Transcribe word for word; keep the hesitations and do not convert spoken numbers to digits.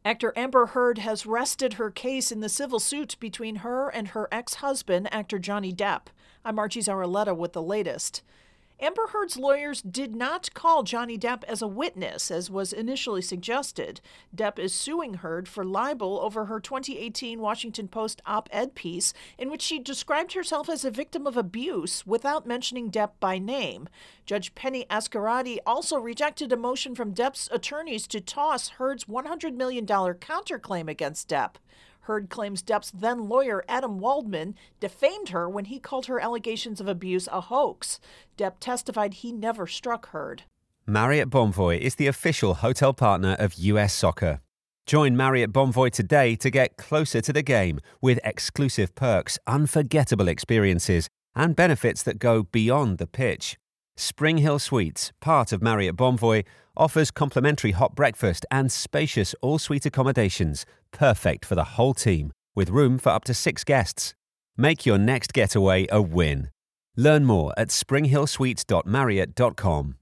Actor Amber Heard has rested her case in the civil suit between her and her ex-husband, actor Johnny Depp. I'm Archie Zaraletta with the latest. Amber Heard's lawyers did not call Johnny Depp as a witness, as was initially suggested. Depp is suing Heard for libel over her twenty eighteen Washington Post op-ed piece in which she described herself as a victim of abuse without mentioning Depp by name. Judge Penny Ascarati also rejected a motion from Depp's attorneys to toss Heard's one hundred million dollars counterclaim against Depp. Heard claims Depp's then lawyer, Adam Waldman, defamed her when he called her allegations of abuse a hoax. Depp testified he never struck Heard. Marriott Bonvoy is the official hotel partner of U S Soccer. Join Marriott Bonvoy today to get closer to the game with exclusive perks, unforgettable experiences, and benefits that go beyond the pitch. Spring Hill Suites, part of Marriott Bonvoy, offers complimentary hot breakfast and spacious all-suite accommodations, perfect for the whole team, with room for up to six guests. Make your next getaway a win. Learn more at spring hill suites dot marriott dot com.